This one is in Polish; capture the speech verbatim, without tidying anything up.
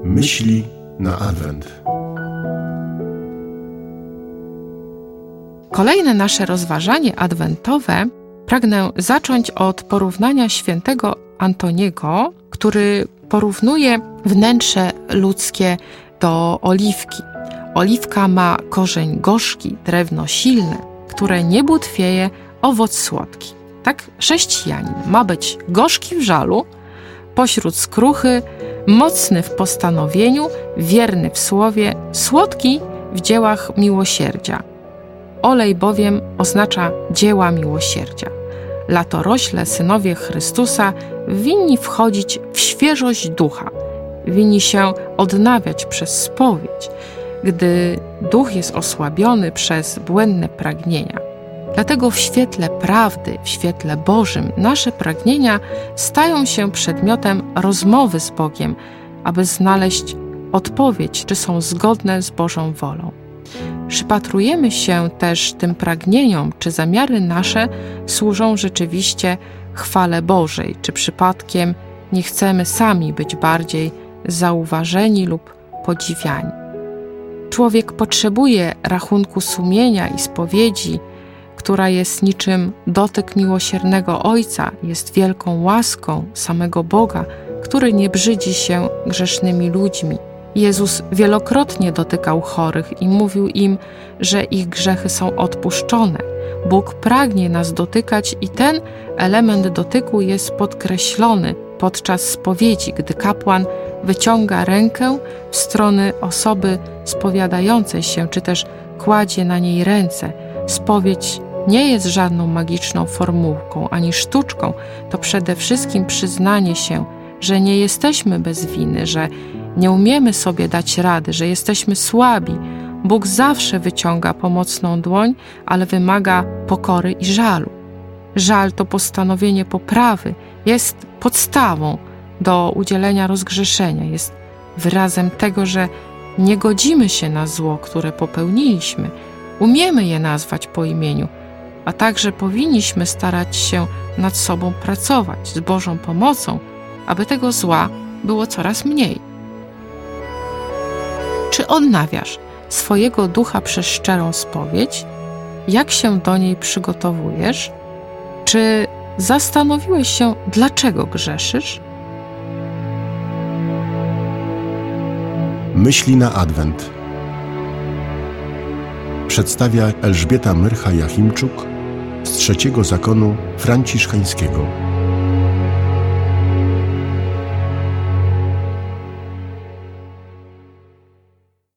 Myśli na Adwent. Kolejne nasze rozważanie adwentowe pragnę zacząć od porównania świętego Antoniego, który porównuje wnętrze ludzkie do oliwki. Oliwka ma korzeń gorzki, drewno silne, które nie butwieje, owoc słodki. Tak chrześcijanin ma być gorzki w żalu, pośród skruchy, mocny w postanowieniu, wierny w słowie, słodki w dziełach miłosierdzia. Olej bowiem oznacza dzieła miłosierdzia. Latorośle, synowie Chrystusa, winni wchodzić w świeżość ducha, winni się odnawiać przez spowiedź, gdy duch jest osłabiony przez błędne pragnienia. Dlatego w świetle prawdy, w świetle Bożym, nasze pragnienia stają się przedmiotem rozmowy z Bogiem, aby znaleźć odpowiedź, czy są zgodne z Bożą wolą. Przypatrujemy się też tym pragnieniom, czy zamiary nasze służą rzeczywiście chwale Bożej, czy przypadkiem nie chcemy sami być bardziej zauważeni lub podziwiani. Człowiek potrzebuje rachunku sumienia i spowiedzi, która jest niczym dotyk miłosiernego Ojca, jest wielką łaską samego Boga, który nie brzydzi się grzesznymi ludźmi. Jezus wielokrotnie dotykał chorych i mówił im, że ich grzechy są odpuszczone. Bóg pragnie nas dotykać i ten element dotyku jest podkreślony podczas spowiedzi, gdy kapłan wyciąga rękę w stronę osoby spowiadającej się, czy też kładzie na niej ręce. Spowiedź nie jest żadną magiczną formułką ani sztuczką, to przede wszystkim przyznanie się, że nie jesteśmy bez winy, że nie umiemy sobie dać rady, że jesteśmy słabi. Bóg zawsze wyciąga pomocną dłoń, ale wymaga pokory i żalu. Żal to postanowienie poprawy, jest podstawą do udzielenia rozgrzeszenia, jest wyrazem tego, że nie godzimy się na zło, które popełniliśmy. Umiemy je nazwać po imieniu, a także powinniśmy starać się nad sobą pracować z Bożą pomocą, aby tego zła było coraz mniej. Czy odnawiasz swojego ducha przez szczerą spowiedź? Jak się do niej przygotowujesz? Czy zastanowiłeś się, dlaczego grzeszysz? Myśli na Adwent. Przedstawia Elżbieta Myrcha-Jachimczuk z Trzeciego Zakonu Franciszkańskiego.